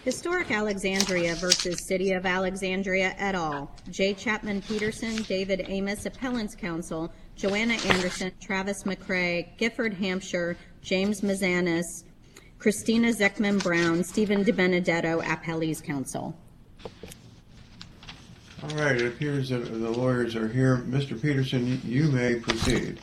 Historic Alexandria versus City of Alexandria et al. J. Chapman Peterson, David Amos, Appellants Counsel, Joanna Anderson, Travis McCray, Gifford Hampshire, James Mazanis, Christina Zeckman Brown, Stephen DiBenedetto, Appellees Counsel. All right, it appears that the lawyers are here. Mr. Peterson, you may proceed.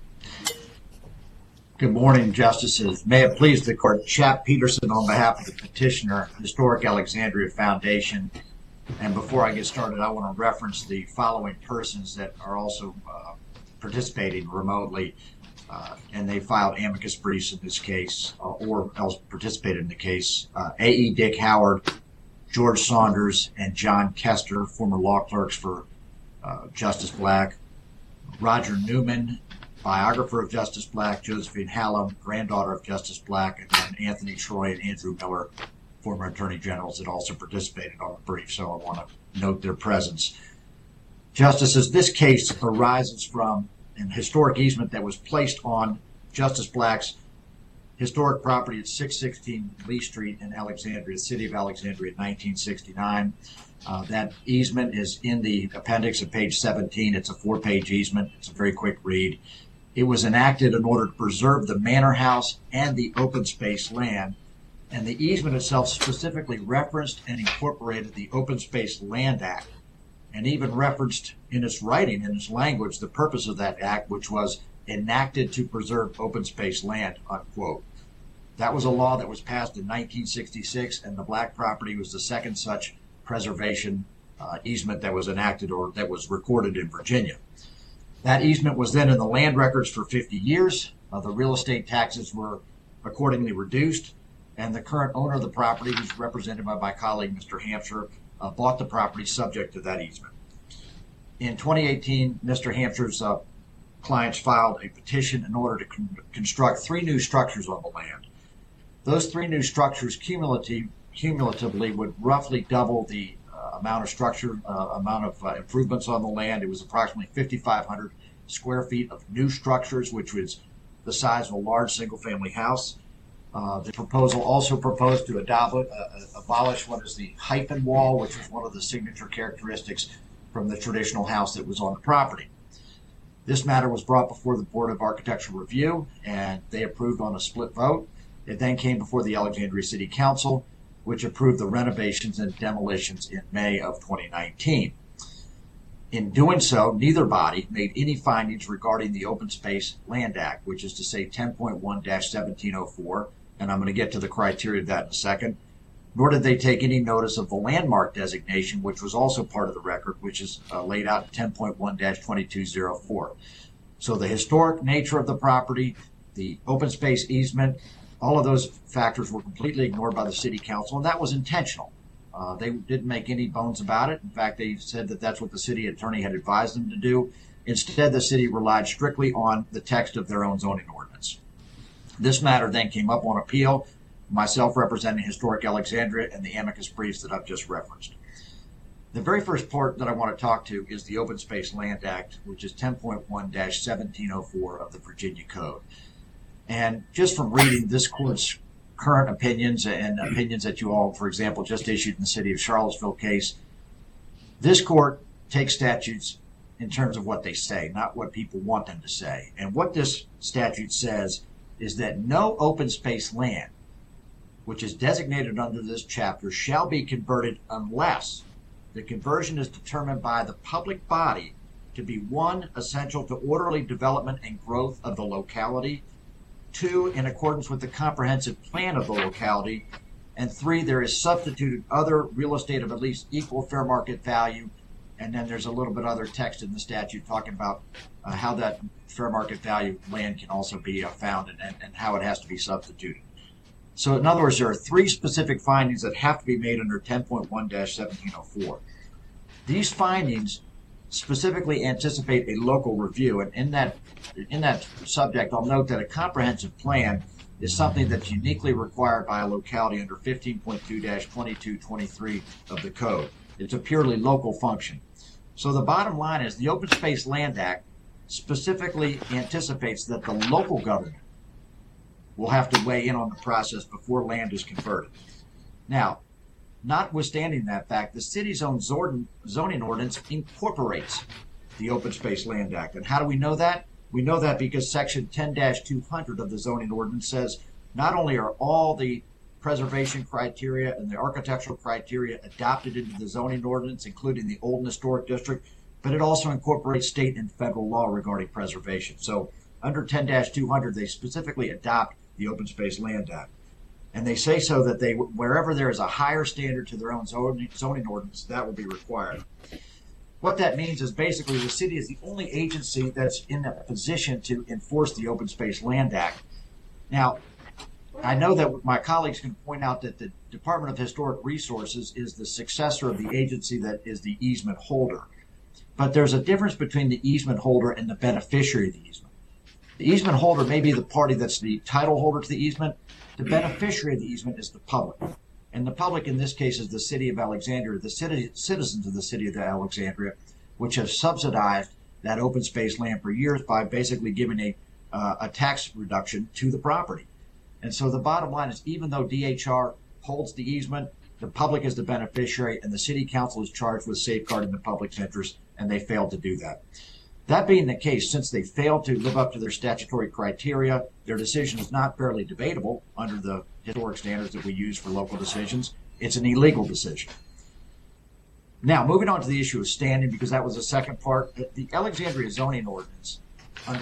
Good morning, Justices. May it please the Court, Chap Peterson on behalf of the petitioner, Historic Alexandria Foundation. And before I get started, I want to reference the following persons that are also participating remotely, and they filed amicus briefs in this case, or else participated in the case. A.E. Dick Howard, George Saunders, and John Kester, former law clerks for Justice Black. Roger Newman, biographer of Justice Black. Josephine Hallam, granddaughter of Justice Black. And then Anthony Troy and Andrew Miller, former attorney generals, that also participated on the brief, so I want to note their presence. Justices, this case arises from an historic easement that was placed on Justice Black's historic property at 616 Lee Street in Alexandria, the city of Alexandria, in 1969. That easement is in the appendix at page 17. It's a 4-page easement. It's a very quick read. It was enacted in order to preserve the manor house and the open space land. And the easement itself specifically referenced and incorporated the Open Space Land Act, and even referenced in its writing, in its language, the purpose of that act, which was enacted to preserve open space land, unquote. That was a law that was passed in 1966, and the Black property was the second such preservation easement that was enacted or that was recorded in Virginia. That easement was then in the land records for 50 years. The real estate taxes were accordingly reduced, and the current owner of the property, who's represented by my colleague, Mr. Hampshire, bought the property subject to that easement. In 2018, Mr. Hampshire's clients filed a petition in order to construct 3 new structures on the land. Those 3 new structures cumulatively would roughly double the amount of improvements on the land. It was approximately 5,500 square feet of new structures, which was the size of a large single-family house. The proposal also proposed to abolish what is the hyphen wall, which was one of the signature characteristics from the traditional house that was on the property. This matter was brought before the Board of Architectural Review, and they approved on a split vote. It then came before the Alexandria City Council, which approved the renovations and demolitions in May of 2019. In doing so, neither body made any findings regarding the Open Space Land Act, which is to say 10.1-1704, and I'm going to get to the criteria of that in a second, nor did they take any notice of the landmark designation, which was also part of the record, which is laid out in 10.1-2204. So the historic nature of the property, the open space easement, all of those factors were completely ignored by the City Council, and that was intentional. They didn't make any bones about it. In fact, they said that that's what the city attorney had advised them to do. Instead, the city relied strictly on the text of their own zoning ordinance. This matter then came up on appeal, myself representing Historic Alexandria and the amicus briefs that I've just referenced. The very first part that I want to talk to is the Open Space Land Act, which is 10.1-1704 of the Virginia Code. And just from reading this court's current opinions and opinions that you all, for example, just issued in the city of Charlottesville case, this court takes statutes in terms of what they say, not what people want them to say. And what this statute says is that no open space land, which is designated under this chapter, shall be converted unless the conversion is determined by the public body to be 1, essential to orderly development and growth of the locality, 2, in accordance with the comprehensive plan of the locality, and 3, there is substituted other real estate of at least equal fair market value, and then there's a little bit other text in the statute talking about how that fair market value land can also be found and how it has to be substituted. So in other words, there are 3 specific findings that have to be made under 10.1-1704. These findings specifically anticipate a local review, and in that subject, I'll note that a comprehensive plan is something that's uniquely required by a locality under 15.2-2223 of the code. It's a purely local function. So the bottom line is the Open Space Land Act specifically anticipates that the local government will have to weigh in on the process before land is converted. Now, notwithstanding that fact, the city's own zoning ordinance incorporates the Open Space Land Act. And how do we know that? We know that because Section 10-200 of the zoning ordinance says not only are all the preservation criteria and the architectural criteria adopted into the zoning ordinance, including the Old and Historic District, but it also incorporates state and federal law regarding preservation. So under 10-200, they specifically adopt the Open Space Land Act. And they say so that wherever there is a higher standard to their own zoning ordinance, that will be required. What that means is basically the city is the only agency that's in a position to enforce the Open Space Land Act. Now, I know that my colleagues can point out that the Department of Historic Resources is the successor of the agency that is the easement holder. But there's a difference between the easement holder and the beneficiary of the easement. The easement holder may be the party that's the title holder to the easement. The beneficiary of the easement is the public. And the public in this case is the city of Alexandria, the citizens of the city of Alexandria, which have subsidized that open space land for years by basically giving a tax reduction to the property. And so the bottom line is, even though DHR holds the easement, the public is the beneficiary, and the city council is charged with safeguarding the public's interest, and they failed to do that. That being the case, since they failed to live up to their statutory criteria, their decision is not fairly debatable under the historic standards that we use for local decisions. It's an illegal decision. Now, moving on to the issue of standing, because that was the second part, the Alexandria zoning ordinance under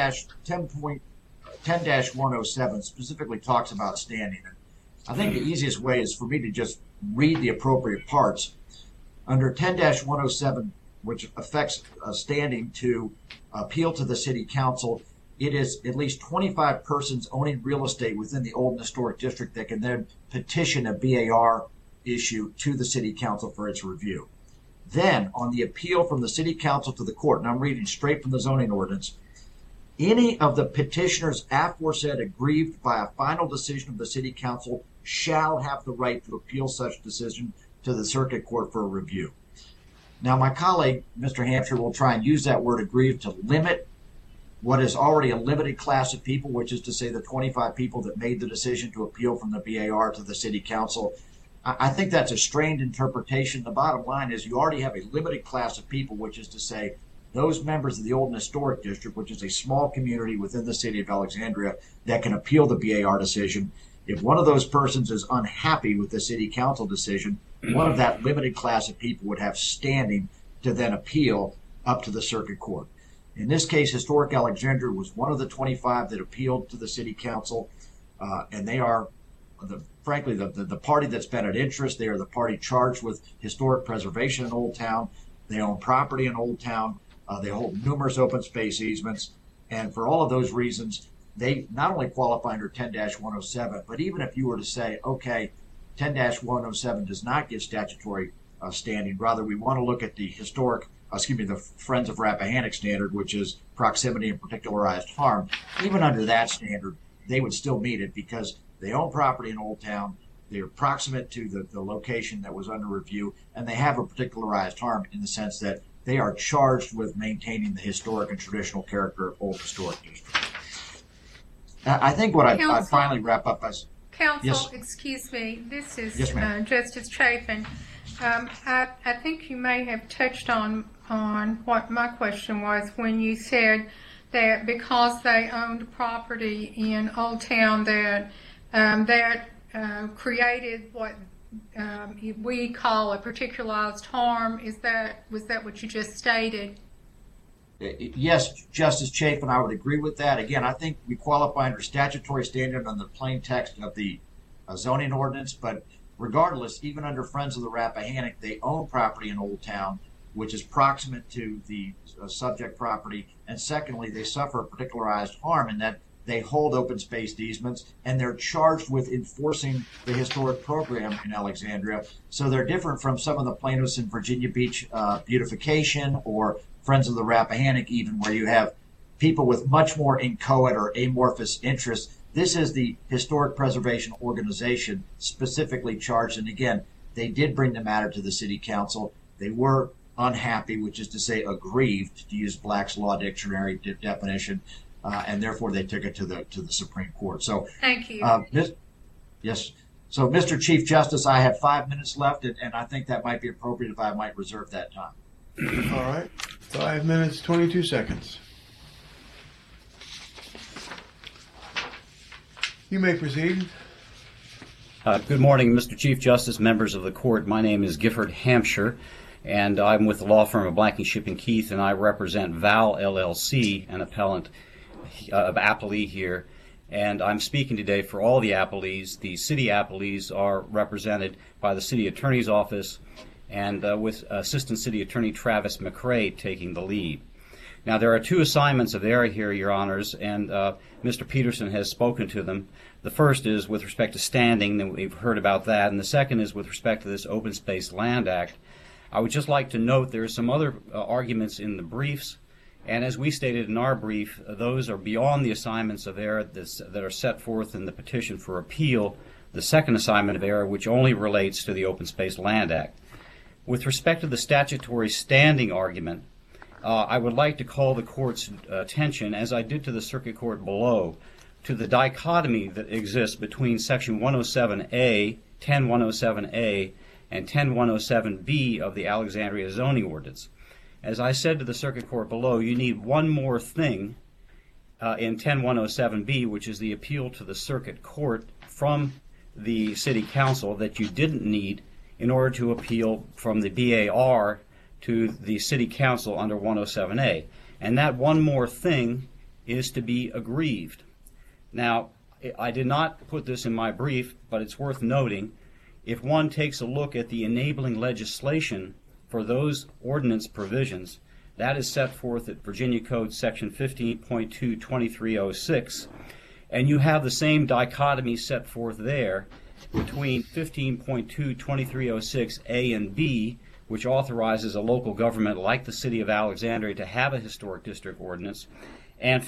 10-107 specifically talks about standing. I think the easiest way is for me to just read the appropriate parts. Under 10-107, which affects standing to appeal to the city council, it is at least 25 persons owning real estate within the Old and Historic District that can then petition a BAR issue to the city council for its review. Then, on the appeal from the city council to the court, and I'm reading straight from the zoning ordinance, any of the petitioners aforesaid aggrieved by a final decision of the city council shall have the right to appeal such decision to the circuit court for a review. Now, my colleague, Mr. Hampshire, will try and use that word aggrieved to limit what is already a limited class of people, which is to say the 25 people that made the decision to appeal from the BAR to the city council. I think that's a strained interpretation. The bottom line is you already have a limited class of people, which is to say those members of the Old and Historic District, which is a small community within the city of Alexandria, that can appeal the BAR decision. If one of those persons is unhappy with the city council decision, one of that limited class of people would have standing to then appeal up to the circuit court. In this case, Historic Alexandria was one of the 25 that appealed to the city council, and they are, frankly, the party that's been at interest. They are the party charged with historic preservation in Old Town. They own property in Old Town. They hold numerous open space easements, and for all of those reasons, they not only qualify under 10-107, but even if you were to say, okay, 10-107 does not give statutory standing. Rather, we want to look at the the Friends of Rappahannock standard, which is proximity and particularized harm. Even under that standard, they would still meet it because they own property in Old Town. They're proximate to the location that was under review, and they have a particularized harm in the sense that they are charged with maintaining the historic and traditional character of Old Historic District. I think what I'd finally wrap up by... Counsel, Yes. Excuse me, this is Yes, ma'am. Justice Chafin. I think you may have touched on what my question was when you said that because they owned property in Old Town that created what we call a particularized harm. Was that what you just stated? Yes, Justice Chafin, I would agree with that. Again, I think we qualify under statutory standard on the plain text of the zoning ordinance, but regardless, even under Friends of the Rappahannock, they own property in Old Town, which is proximate to the subject property, and secondly, they suffer a particularized harm in that they hold open space easements, and they're charged with enforcing the historic program in Alexandria. So they're different from some of the plaintiffs in Virginia Beach beautification or Friends of the Rappahannock, even, where you have people with much more inchoate or amorphous interests. This is the Historic Preservation Organization specifically charged. And again, they did bring the matter to the city council. They were unhappy, which is to say aggrieved, to use Black's Law Dictionary definition, and therefore they took it to the Supreme Court. So Thank you. Yes, So, Mr. Chief Justice, I have 5 minutes left, and I think that might be appropriate if I might reserve that time. All right. 5 minutes, 22 seconds. You may proceed. Good morning, Mr. Chief Justice, members of the court. My name is Gifford Hampshire, and I'm with the law firm of Blankenship and Keith, and I represent Val LLC, an appellant of appellee here. And I'm speaking today for all the appellees. The city appellees are represented by the city attorney's office, and with Assistant City Attorney Travis McCray taking the lead. Now, there are two assignments of error here, Your Honors, and Mr. Peterson has spoken to them. The first is with respect to standing, and we've heard about that, and the second is with respect to this Open Space Land Act. I would just like to note there are some other arguments in the briefs, and as we stated in our brief, those are beyond the assignments of error that are set forth in the petition for appeal, the second assignment of error, which only relates to the Open Space Land Act. With respect to the statutory standing argument, I would like to call the court's attention, as I did to the circuit court below, to the dichotomy that exists between Section 107A, 10107A, and 10107B of the Alexandria Zoning Ordinance. As I said to the circuit court below, you need one more thing in 10107B, which is the appeal to the circuit court from the city council that you didn't need in order to appeal from the BAR to the city council under 107A. And that one more thing is to be aggrieved. Now, I did not put this in my brief, but it's worth noting, if one takes a look at the enabling legislation for those ordinance provisions, that is set forth at Virginia Code Section 15.22306, and you have the same dichotomy set forth there between 15.22306A and B, which authorizes a local government like the City of Alexandria to have a historic district ordinance, and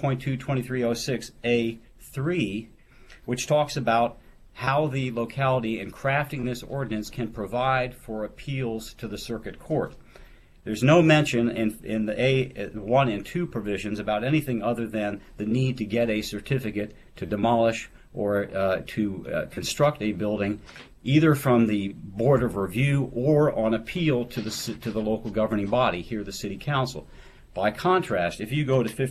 15.22306A3, which talks about how the locality in crafting this ordinance can provide for appeals to the circuit court. There's no mention in the A1 and 2 provisions about anything other than the need to get a certificate to demolish or to construct a building, either from the Board of Review or on appeal to the local governing body, here the City Council. By contrast, if you go to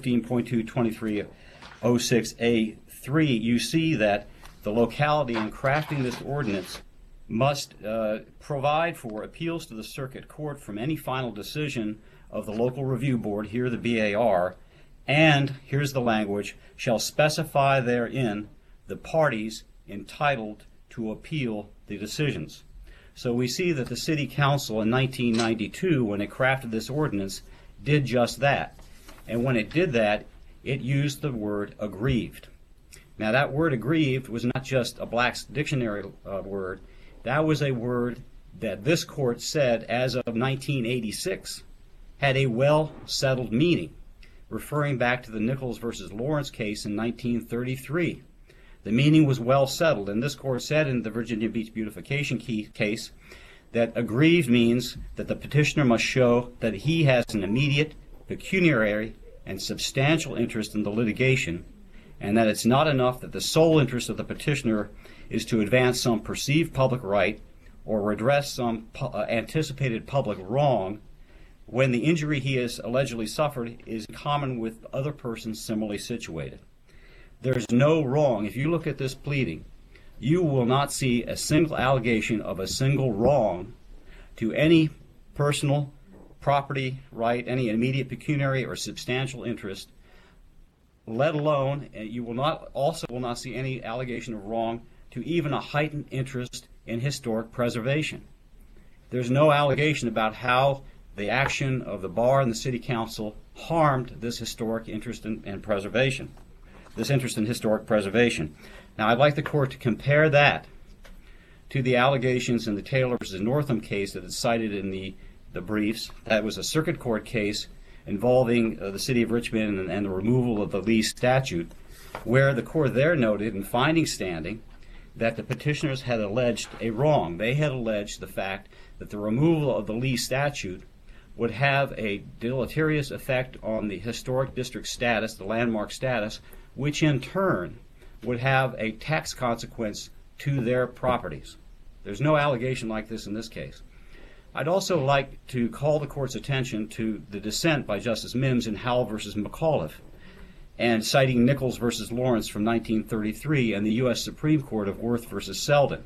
15.22306A3, you see that the locality in crafting this ordinance must provide for appeals to the circuit court from any final decision of the local review board, here the BAR, and, here's the language, shall specify therein the parties entitled to appeal the decisions. So we see that the City Council in 1992, when it crafted this ordinance, did just that. And when it did that, it used the word aggrieved. Now, that word aggrieved was not just a Black's Dictionary word. That was a word that this court said, as of 1986, had a well-settled meaning, referring back to the Nichols versus Lawrence case in 1933. The meaning was well settled, and this court said in the Virginia Beach beautification case that aggrieved means that the petitioner must show that he has an immediate, pecuniary, and substantial interest in the litigation, and that it's not enough that the sole interest of the petitioner is to advance some perceived public right or redress some anticipated public wrong when the injury he has allegedly suffered is common with other persons similarly situated. There's no wrong. If you look at this pleading, you will not see a single allegation of a single wrong to any personal property right, any immediate pecuniary or substantial interest, let alone you will not see any allegation of wrong to even a heightened interest in historic preservation. There's no allegation about how the action of the bar and the city council harmed this historic interest in preservation, this interest in historic preservation. Now, I'd like the court to compare that to the allegations in the Taylor versus Northam case that is cited in the briefs. That was a circuit court case involving the city of Richmond and the removal of the Lee statute, where the court there noted in finding standing that the petitioners had alleged a wrong. They had alleged the fact that the removal of the Lee statute would have a deleterious effect on the historic district status, the landmark status, which in turn would have a tax consequence to their properties. There's no allegation like this in this case. I'd also like to call the court's attention to the dissent by Justice Mims in Howell versus McAuliffe, and citing Nichols versus Lawrence from 1933 and the U.S. Supreme Court of Worth versus Selden.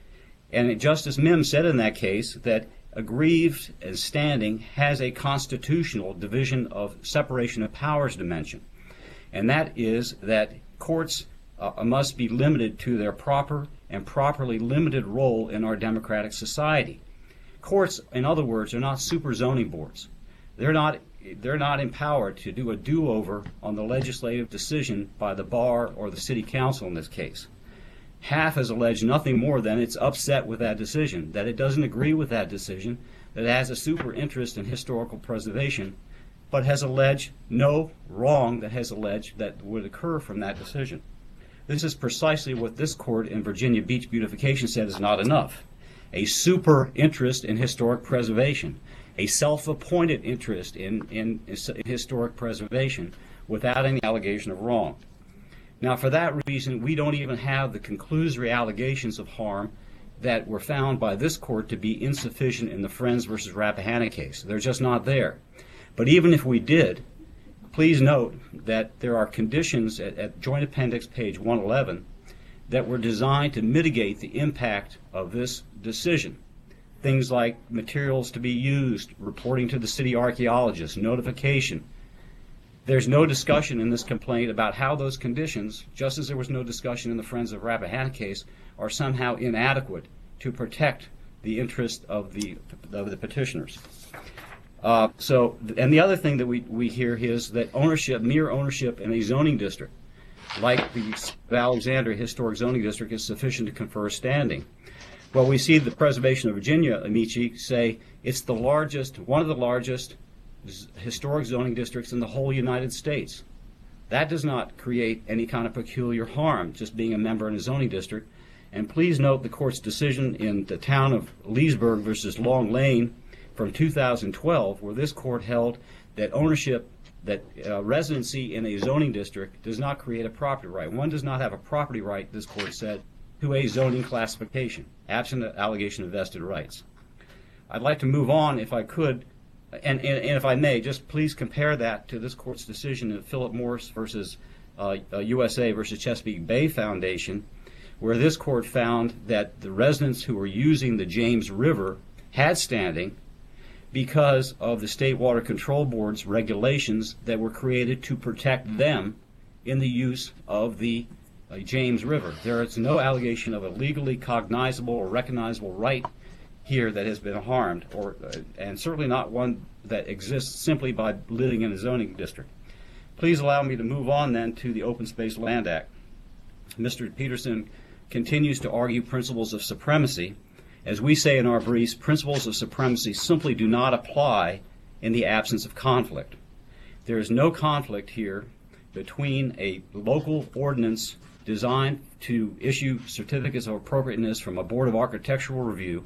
And Justice Mims said in that case that aggrieved and standing has a constitutional division of separation of powers dimension, and that is that courts must be limited to their proper and properly limited role in our democratic society. Courts, in other words, are not super zoning boards. They're not empowered to do a do-over on the legislative decision by the bar or the city council in this case. Half has alleged nothing more than it's upset with that decision, that it doesn't agree with that decision, that it has a super interest in historical preservation, but has alleged no wrong that has alleged that would occur from that decision. This is precisely what this court in Virginia Beach Beautification said is not enough. A super interest in historic preservation, a self-appointed interest in historic preservation without any allegation of wrong. Now, for that reason, we don't even have the conclusory allegations of harm that were found by this court to be insufficient in the Friends versus Rappahannock case. They're just not there. But even if we did, please note that there are conditions at Joint Appendix page 111 that were designed to mitigate the impact of this decision. Things like materials to be used, reporting to the city archaeologist, notification. There's no discussion in this complaint about how those conditions, just as there was no discussion in the Friends of Rappahannock case, are somehow inadequate to protect the interest of the petitioners. And the other thing that we hear is that mere ownership in a zoning district, like the Alexandria Historic Zoning District, is sufficient to confer standing. Well, we see the Preservation of Virginia, Amici, say it's one of the largest historic zoning districts in the whole United States. That does not create any kind of peculiar harm, just being a member in a zoning district. And please note the court's decision in the town of Leesburg versus Long Lane from 2012, where this court held that residency in a zoning district does not create a property right. One does not have a property right, this court said, to a zoning classification, absent an allegation of vested rights. I'd like to move on, if I could, and if I may, just please compare that to this court's decision in Philip Morris versus USA versus Chesapeake Bay Foundation, where this court found that the residents who were using the James River had standing because of the State Water Control Board's regulations that were created to protect them in the use of the James River. There is no allegation of a legally cognizable or recognizable right here that has been harmed, and certainly not one that exists simply by living in a zoning district. Please allow me to move on then to the Open Space Land Act. Mr. Peterson continues to argue principles of supremacy. As we say in our briefs, principles of supremacy simply do not apply in the absence of conflict. There is no conflict here between a local ordinance designed to issue certificates of appropriateness from a Board of Architectural Review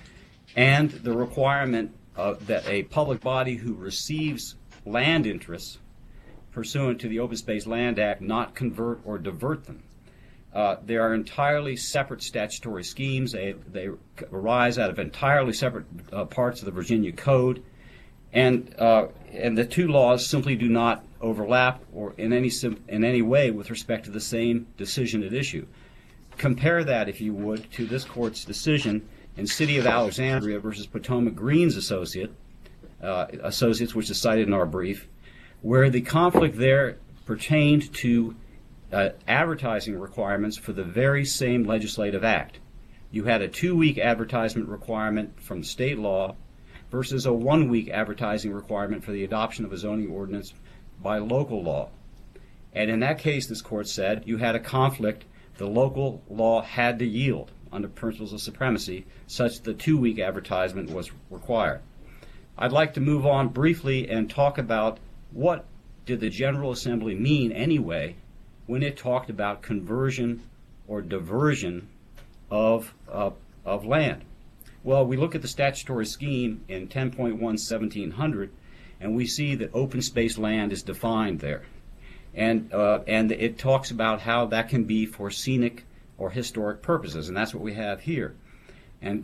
and the requirement that a public body who receives land interests pursuant to the Open Space Land Act not convert or divert them. They are entirely separate statutory schemes. They arise out of entirely separate parts of the Virginia Code, and the two laws simply do not overlap or in any way with respect to the same decision at issue. Compare that, if you would, to this court's decision in City of Alexandria versus Potomac Greens Associates, which is cited in our brief, where the conflict there pertained to advertising requirements for the very same legislative act. You had a 2-week advertisement requirement from state law versus a 1-week advertising requirement for the adoption of a zoning ordinance by local law. And in that case, this court said, you had a conflict. The local law had to yield under principles of supremacy, such that the 2-week advertisement was required. I'd like to move on briefly and talk about what did the General Assembly mean anyway when it talked about conversion or diversion of land. Well, we look at the statutory scheme in 10.1/1700, and we see that open space land is defined there. And it talks about how that can be for scenic or historic purposes, and that's what we have here. And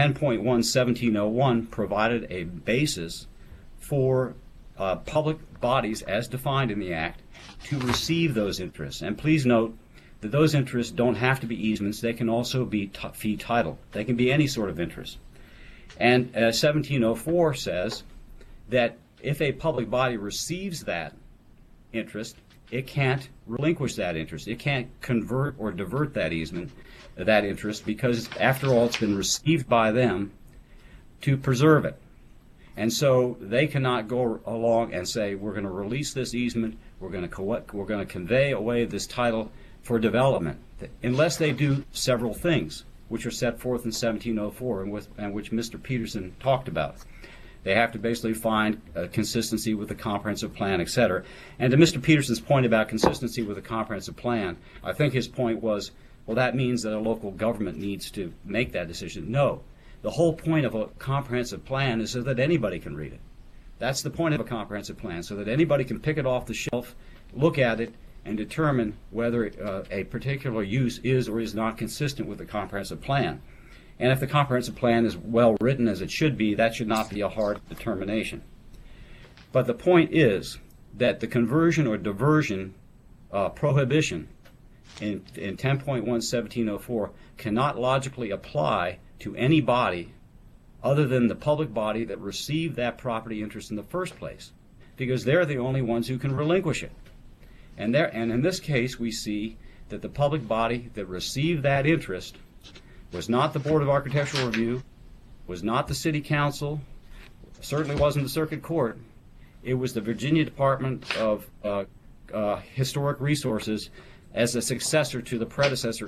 10.1/1701 provided a basis for public bodies, as defined in the Act, to receive those interests. And please note that those interests don't have to be easements. They can also be fee title. They can be any sort of interest. And 1704 says that if a public body receives that interest, it can't relinquish that interest. It can't convert or divert that easement, that interest, because after all, it's been received by them to preserve it. And so they cannot go along and say, we're going to release this easement, we're going to convey away this title for development, unless they do several things, which are set forth in 1704 and which Mr. Peterson talked about. They have to basically find consistency with the comprehensive plan, et cetera. And to Mr. Peterson's point about consistency with the comprehensive plan, I think his point was, well, that means that a local government needs to make that decision. No. The whole point of a comprehensive plan is so that anybody can read it. That's the point of a comprehensive plan, so that anybody can pick it off the shelf, look at it, and determine whether a particular use is or is not consistent with the comprehensive plan. And if the comprehensive plan is well written as it should be, that should not be a hard determination. But the point is that the conversion or diversion prohibition in 10.1/1704 cannot logically apply to any body other than the public body that received that property interest in the first place, because they're the only ones who can relinquish it. And in this case, we see that the public body that received that interest was not the Board of Architectural Review, was not the City Council, certainly wasn't the Circuit Court. It was the Virginia Department of Historic Resources as a successor to the predecessor.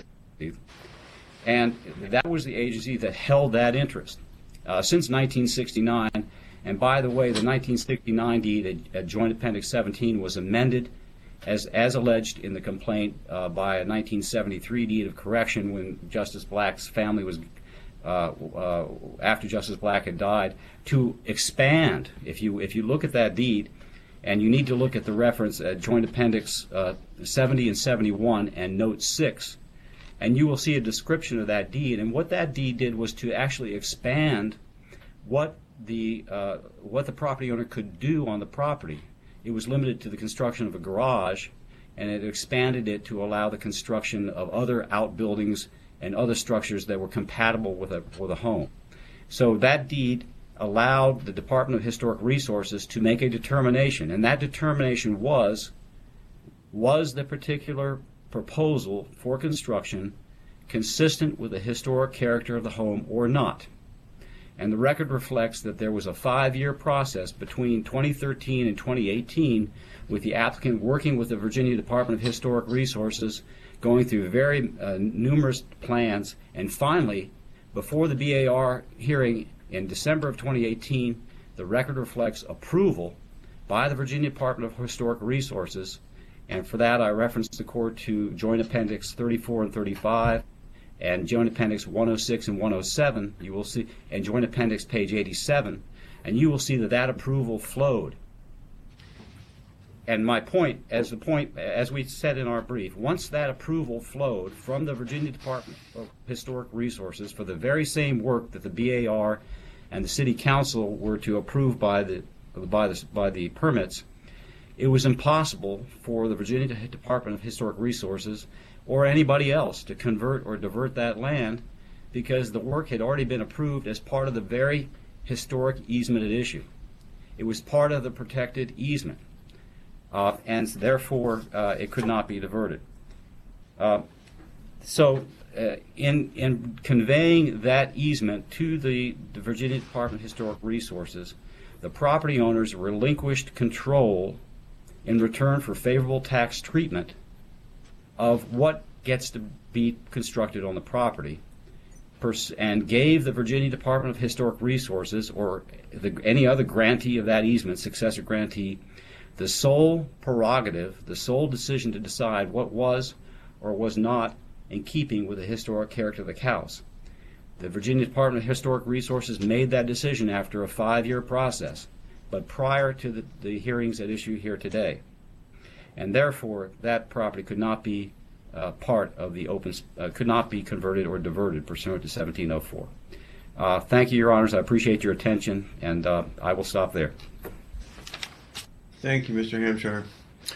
And that was the agency that held that interest since 1969. And by the way, the 1969 deed at Joint Appendix 17 was amended as alleged in the complaint by a 1973 deed of correction when Justice Black's family was, after Justice Black had died, to expand. If you look at that deed, and you need to look at the reference at Joint Appendix 70 and 71 and Note 6, and you will see a description of that deed. And what that deed did was to actually expand what the property owner could do on the property. It was limited to the construction of a garage, and it expanded it to allow the construction of other outbuildings and other structures that were compatible with a home. So that deed allowed the Department of Historic Resources to make a determination, and that determination was the particular proposal for construction consistent with the historic character of the home or not. And the record reflects that there was a 5-year process between 2013 and 2018 with the applicant working with the Virginia Department of Historic Resources, going through very numerous plans, and finally, before the BAR hearing in December of 2018, the record reflects approval by the Virginia Department of Historic Resources, and for that I reference the court to Joint Appendix 34 and 35, and Joint Appendix 106 and 107, you will see, and Joint Appendix page 87, and you will see that that approval flowed. And my point, as we said in our brief, once that approval flowed from the Virginia Department of Historic Resources for the very same work that the BAR and the City Council were to approve by the permits, it was impossible for the Virginia Department of Historic Resources or anybody else to convert or divert that land, because the work had already been approved as part of the very historic easement at issue. It was part of the protected easement, and therefore it could not be diverted. So in conveying that easement to the Virginia Department of Historic Resources, the property owners relinquished control in return for favorable tax treatment of what gets to be constructed on the property, and gave the Virginia Department of Historic Resources or any other grantee of that easement, successor grantee, the sole prerogative, the sole decision to decide what was or was not in keeping with the historic character of the house. The Virginia Department of Historic Resources made that decision after a 5-year process, but prior to the hearings at issue here today. And therefore, that property could not be part of the could not be converted or diverted pursuant to 1704. Thank you, Your Honors. I appreciate your attention, and I will stop there. Thank you, Mr. Hampshire.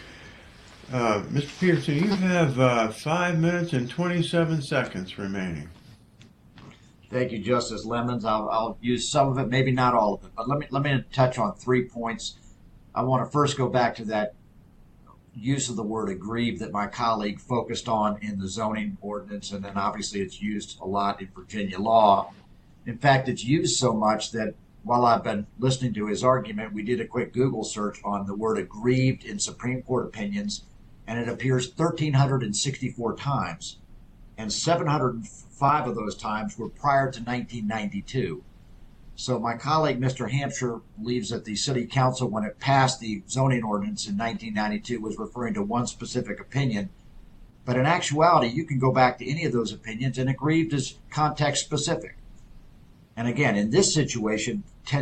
Mr. Peterson, you have 5 minutes and 27 seconds remaining. Thank you, Justice Lemons. I'll use some of it, maybe not all of it, but let me touch on 3 points. I want to first go back to that use of the word aggrieved that my colleague focused on in the zoning ordinance, and then obviously it's used a lot in Virginia law. In fact, it's used so much that while I've been listening to his argument, we did a quick Google search on the word aggrieved in Supreme Court opinions, and it appears 1,364 times, and 705 of those times were prior to 1992. So my colleague, Mr. Hampshire, believes that the City Council, when it passed the zoning ordinance in 1992, was referring to one specific opinion. But in actuality, you can go back to any of those opinions, and aggrieved is context specific. And again, in this situation,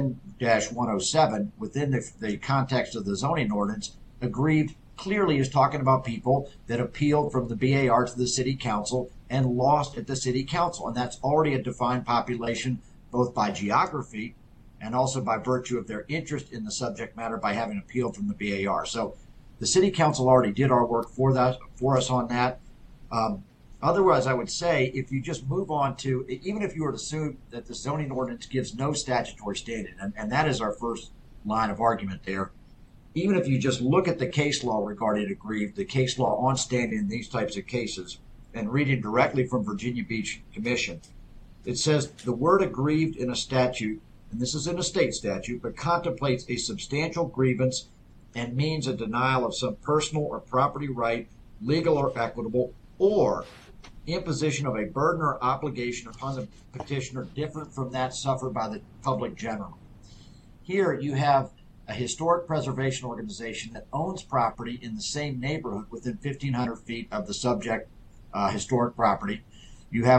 10-107, within the context of the zoning ordinance, aggrieved clearly is talking about people that appealed from the BAR to the City Council and lost at the City Council. And that's already a defined population, both by geography and also by virtue of their interest in the subject matter by having appealed from the BAR. So the City Council already did our work for us on that. Otherwise, I would say if you just move on to, even if you were to assume that the zoning ordinance gives no statutory standing, and that is our first line of argument there, even if you just look at the case law regarding aggrieved, the case law on standing in these types of cases, and reading directly from Virginia Beach Commission, it says the word aggrieved in a statute, and this is in a state statute, but contemplates a substantial grievance and means a denial of some personal or property right, legal or equitable, or imposition of a burden or obligation upon the petitioner different from that suffered by the public generally. Here you have a historic preservation organization that owns property in the same neighborhood within 1,500 feet of the subject historic property. You have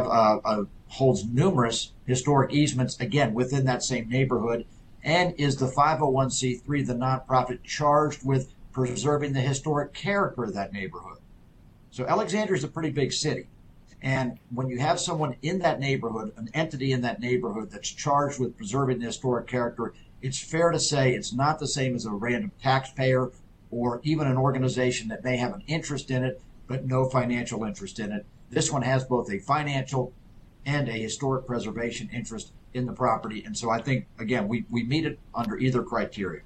holds numerous historic easements, again, within that same neighborhood, and is the 501c3, the nonprofit charged with preserving the historic character of that neighborhood. So Alexandria is a pretty big city. And when you have someone in that neighborhood, an entity in that neighborhood that's charged with preserving the historic character, it's fair to say it's not the same as a random taxpayer or even an organization that may have an interest in it, but no financial interest in it. This one has both a financial and a historic preservation interest in the property. And so I think, again, we meet it under either criteria.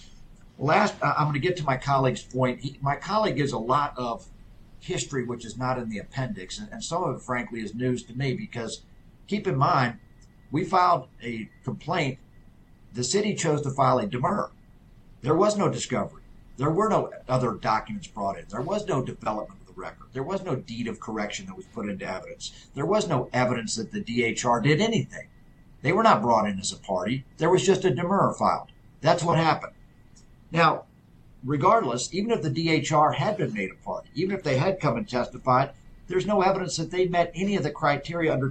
Last, I'm going to get to my colleague's point. My colleague gives a lot of history which is not in the appendix, and some of it frankly is news to me, because keep in mind, we filed a complaint. The city chose to file a demur. There was no discovery. There were no other documents brought in. There was no development of the record. There was no deed of correction that was put into evidence. There was no evidence that the DHR did anything. They were not brought in as a party. There was just a demur filed. That's what happened. Now, regardless, even if the DHR had been made a party, even if they had come and testified, there's no evidence that they met any of the criteria under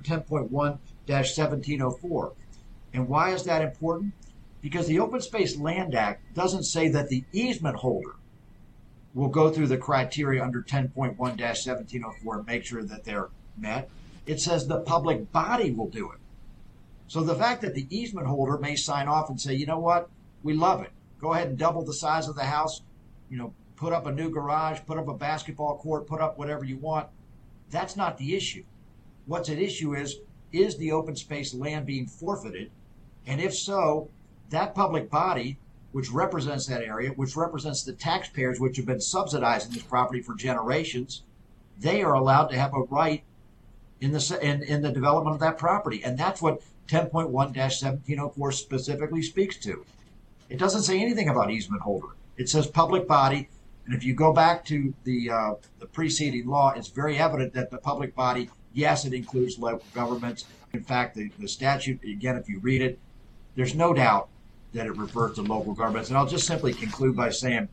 10.1-1704. And why is that important? Because the Open Space Land Act doesn't say that the easement holder will go through the criteria under 10.1-1704 and make sure that they're met. It says the public body will do it. So the fact that the easement holder may sign off and say, you know what, we love it. Go ahead and double the size of the house, put up a new garage, put up a basketball court, put up whatever you want. That's not the issue. What's at issue is the open space land being forfeited? And if so, that public body, which represents that area, which represents the taxpayers which have been subsidizing this property for generations, they are allowed to have a right in the development of that property. And that's what 10.1-1704 specifically speaks to. It doesn't say anything about easement holder. It says public body. And if you go back to the preceding law, it's very evident that the public body, yes, it includes local governments. In fact, the statute, again, if you read it, there's no doubt that it refers to local governments. And I'll just simply conclude by saying,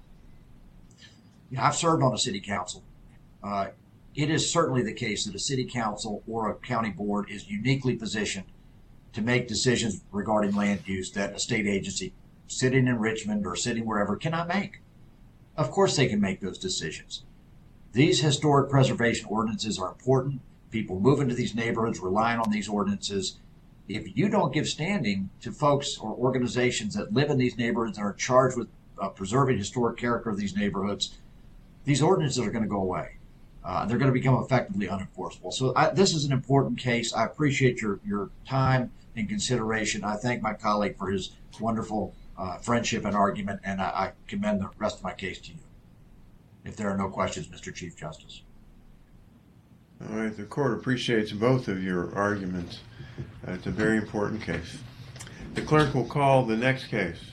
I've served on a city council. It is certainly the case that a city council or a county board is uniquely positioned to make decisions regarding land use that a state agency sitting in Richmond or sitting wherever cannot make. Of course they can make those decisions. These historic preservation ordinances are important. People move into these neighborhoods relying on these ordinances. If you don't give standing to folks or organizations that live in these neighborhoods and are charged with preserving historic character of these neighborhoods, these ordinances are going to go away. They're going to become effectively unenforceable. So this is an important case. I appreciate your time and consideration. I thank my colleague for his wonderful friendship and argument, and I commend the rest of my case to you. If there are no questions, Mr. Chief Justice. All right, the court appreciates both of your arguments. It's a very important case. The clerk will call the next case.